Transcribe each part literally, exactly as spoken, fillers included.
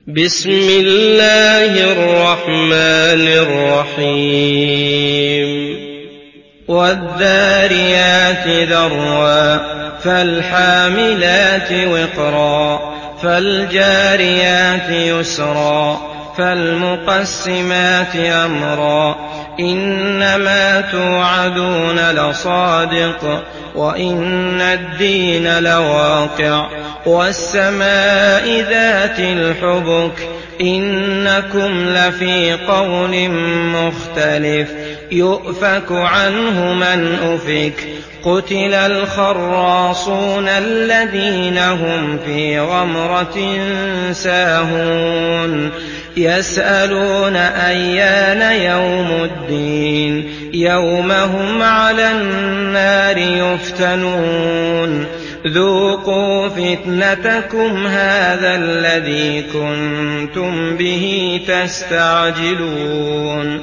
بسم الله الرحمن الرحيم والذاريات ذروا فالحاملات وقرا فالجاريات يسرا فالمقسمات أمرا إنما توعدون لصادق وإن الدين لواقع والسماء ذات الحبك إنكم لفي قول مختلف يؤفك عنه من أفك قتل الخراصون الذين هم في غمرة ساهون يسألون أيان يوم الدين يوم هم على النار يفتنون ذوقوا فتنتكم هذا الذي كنتم به تستعجلون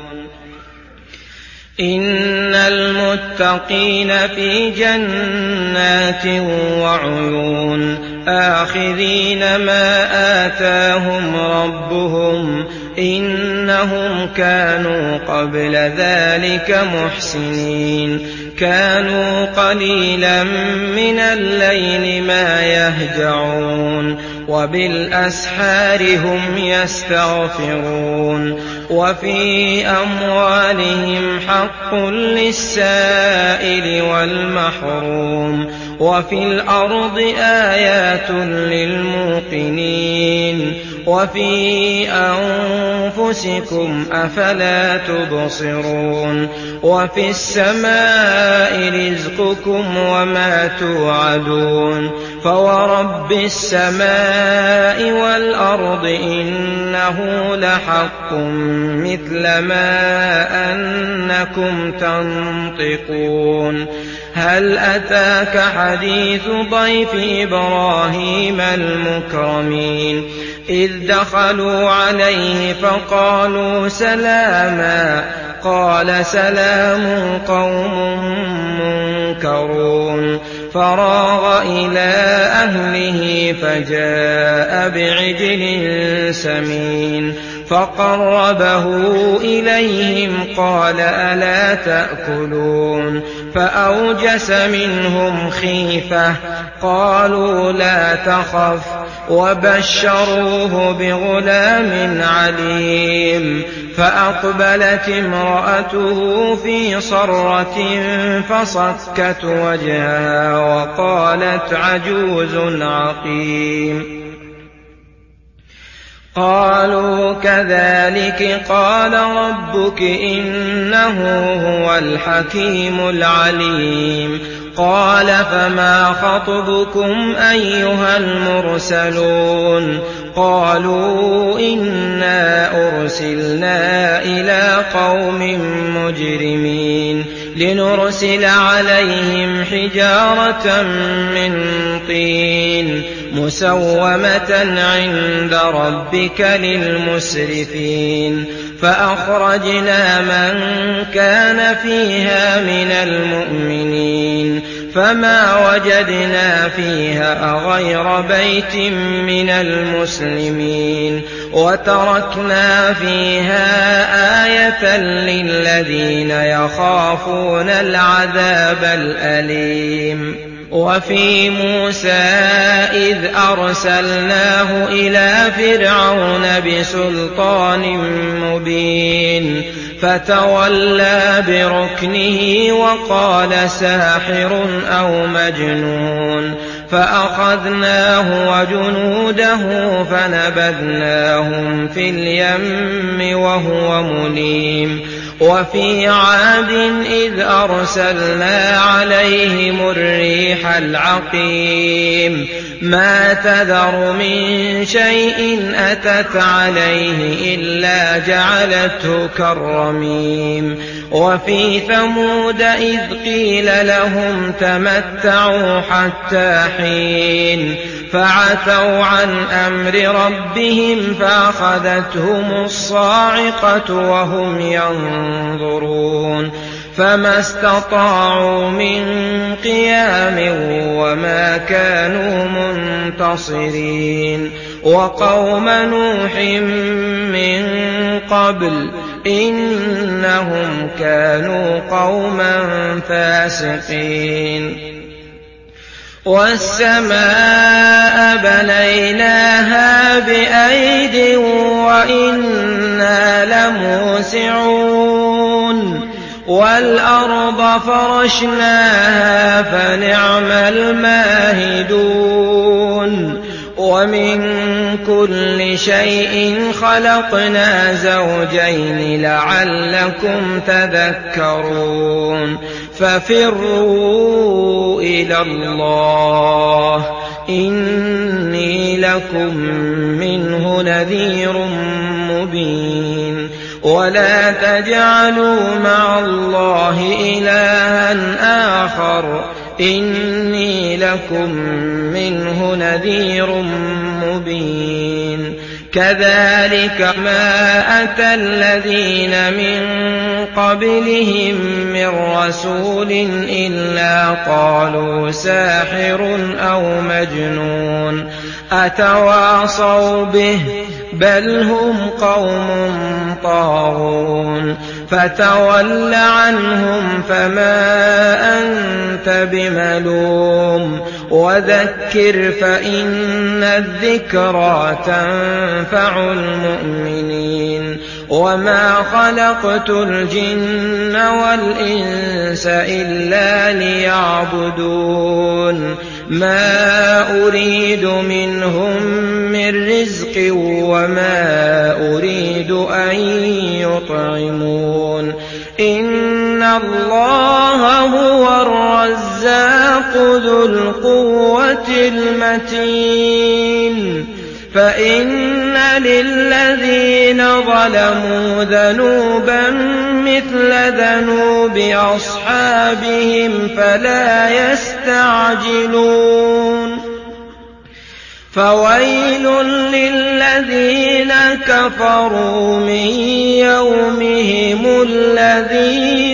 إن المتقين في جنات وعيون آخذين ما آتاهم ربهم إنهم كانوا قبل ذلك محسنين كانوا قليلا من الليل ما يهجعون وبالأسحار هم يستغفرون وفي أموالهم حق للسائل والمحروم وفي الأرض آيات للموقنين وفي أنفسكم أفلا تبصرون وفي السماء رزقكم وما توعدون فورب السماء والأرض إنه لحق مثل ما أنكم تنطقون هل أتاك حديث ضيف إبراهيم المكرمين إذ دخلوا عليه فقالوا سلاما قال سلام قوم منكرون فراغ إلى أهله فجاء بعجل سمين فقربه إليهم قال ألا تأكلون فأوجس منهم خيفة قالوا لا تخف وبشروه بغلام عليم فأقبلت امرأته في صرة فصكت وجهها وقالت عجوز عقيم قالوا كذلك قال ربك إنه هو الحكيم العليم قال فما خطبكم أيها المرسلون قالوا إنا أرسلنا إلى قوم مجرمين لنرسل عليهم حجارة من طين مسومة عند ربك للمسرفين فأخرجنا من كان فيها من المؤمنين فما وجدنا فيها غير بيت من المسلمين وتركنا فيها آية للذين يخافون العذاب الأليم وفي موسى إذ أرسلناه إلى فرعون بسلطان مبين فتولى بركنه وقال ساحر أو مجنون فأخذناه وجنوده فنبذناهم في اليم وهو مليم وفي عاد إذ أرسلنا عليهم الريح العقيم ما تذر من شيء أتت عليه إلا جعلته كالرميم وفي ثمود إذ قيل لهم تمتعوا حتى حين فعتوا عن أمر ربهم فأخذتهم الصاعقة وهم ينظرون فما استطاعوا من قيام وما كانوا منتصرين وقوم نوح من قبل إنهم كانوا قوما فاسقين والسماء بنيناها بأيد وإنا لموسعون والأرض فرشناها فنعم الماهدون ومن كل شيء خلقنا زوجين لعلكم تذكرون ففروا إلى الله إني لكم منه نذير مبين ولا تجعلوا مع الله إلها آخر إني لكم منه نذير مبين كذلك ما أتى الذين من قبلهم من رسول إلا قالوا ساحر أو مجنون أتواصوا به بل هم قوم طاغون فتول عنهم فما أنت بملوم وذكر فإن الذكرى تنفع المؤمنين وما خلقت الجن والإنس إلا ليعبدون ما أريد منهم من رزق وما أريد أن يطعمون إن الله هو الرزاق ذو القوة المتين فإن للذين ظلموا ذنوبا مثل ذنوب أصحابهم فلا يستعجلون فويل للذين كفروا من يومهم الذي